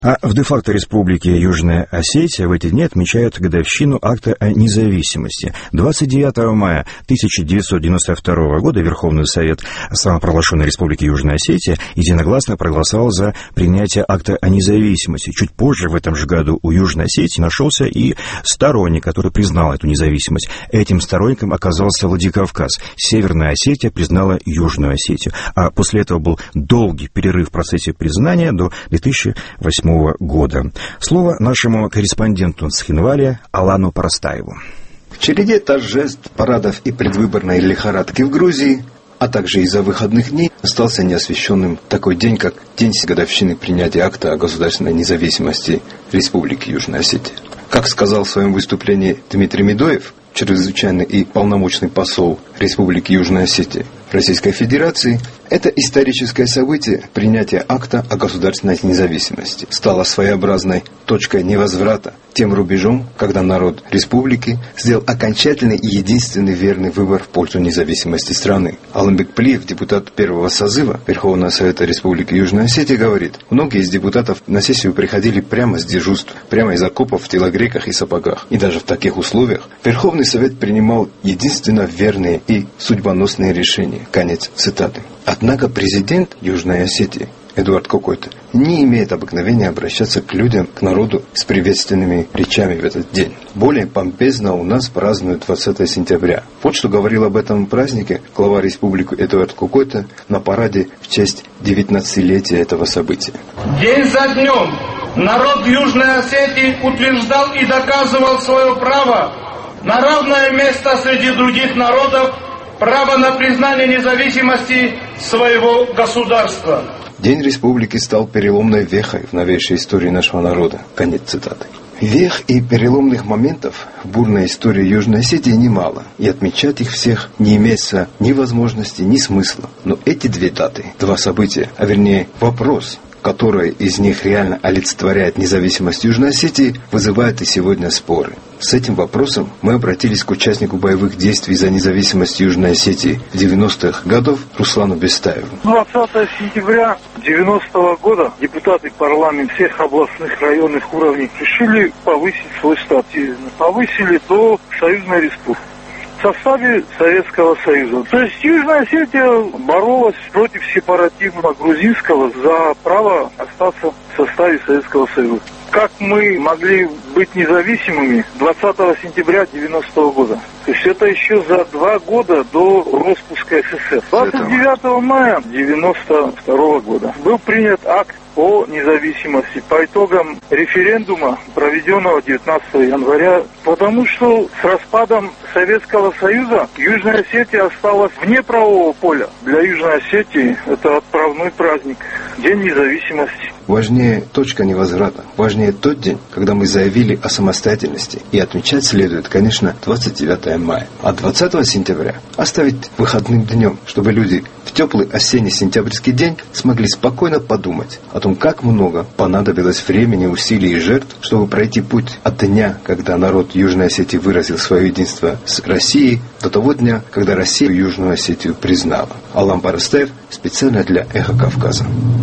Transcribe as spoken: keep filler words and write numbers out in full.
А в де-факто республике Южная Осетия в эти дни отмечают годовщину акта о независимости. двадцать девятого мая тысяча девятьсот девяносто второго года Верховный Совет самопровозглашенной Республики Южная Осетия единогласно проголосовал за принятие акта о независимости. Чуть позже, в этом же году, у Южной Осетии нашелся и сторонник, который признал эту независимость. Этим сторонником оказался Владикавказ. Северная Осетия признала Южную Осетию. А после этого был долгий перерыв в процессе признания до две тысячи восьмого года. Слово нашему корреспонденту с Цхинвали Алану Парастаеву. В череде торжеств, парадов и предвыборной лихорадки в Грузии, а также из-за выходных дней, остался неосвещенным такой день, как день годовщины принятия акта о государственной независимости Республики Южная Осетия. Как сказал в своем выступлении Дмитрий Медоев, чрезвычайный и полномочный посол Республики Южная Осетия в Российской Федерации, это историческое событие, принятие акта о государственной независимости, стало своеобразной точкой невозврата, тем рубежом, когда народ республики сделал окончательный и единственный верный выбор в пользу независимости страны. Алымбек Плиев, депутат первого созыва Верховного Совета Республики Южная Осетия, говорит, многие из депутатов на сессию приходили прямо с дежурств, прямо из окопов в телогрейках и сапогах. И даже в таких условиях Верховный Совет принимал единственно верные и судьбоносные решения. Конец цитаты. Однако президент Южной Осетии Эдуард Кокойто не имеет обыкновения обращаться к людям, к народу с приветственными речами в этот день. Более помпезно у нас празднуют двадцатого сентября. Вот что говорил об этом празднике глава республики Эдуард Кокойто на параде в честь девятнадцатилетия этого события. День за днем народ Южной Осетии утверждал и доказывал свое право на равное место среди других народов, право на признание независимости своего государства. День республики стал переломной вехой в новейшей истории нашего народа. Конец цитаты. Вех и переломных моментов в бурной истории Южной Осетии немало, и отмечать их всех не имеется ни возможности, ни смысла. Но эти две даты, два события, а вернее вопрос, который из них реально олицетворяет независимость Южной Осетии, вызывает и сегодня споры. С этим вопросом мы обратились к участнику боевых действий за независимость Южной Осетии в девяностых годах Руслану Бестаеву. двадцатого сентября девяностого года депутаты парламента всех областных районных уровней решили повысить свой статус. Повысили до Союзной Республики в составе Советского Союза. То есть Южная Осетия боролась против сепаратизма грузинского за право остаться в составе Советского Союза. Как мы могли быть независимыми двадцатого сентября девяностого года? То есть это еще за два года до распуска СССР. двадцать девятого мая девяносто второго года был принят акт о независимости по итогам референдума, проведенного девятнадцатого января, потому что с распадом Советского Союза Южная Осетия осталась вне правового поля. Для Южной Осетии это отправной праздник, День независимости. Важнее точка невозврата, важнее тот день, когда мы заявили о самостоятельности, и отмечать следует, конечно, двадцать девятого мая, а двадцатого сентября оставить выходным днем, чтобы люди в теплый осенне-сентябрьский день смогли спокойно подумать о том, как много понадобилось времени, усилий и жертв, чтобы пройти путь от дня, когда народ Южной Осетии выразил свое единство с Россией, до того дня, когда Россия Южную Осетию признала. Алан Парастаев специально для «Эхо Кавказа».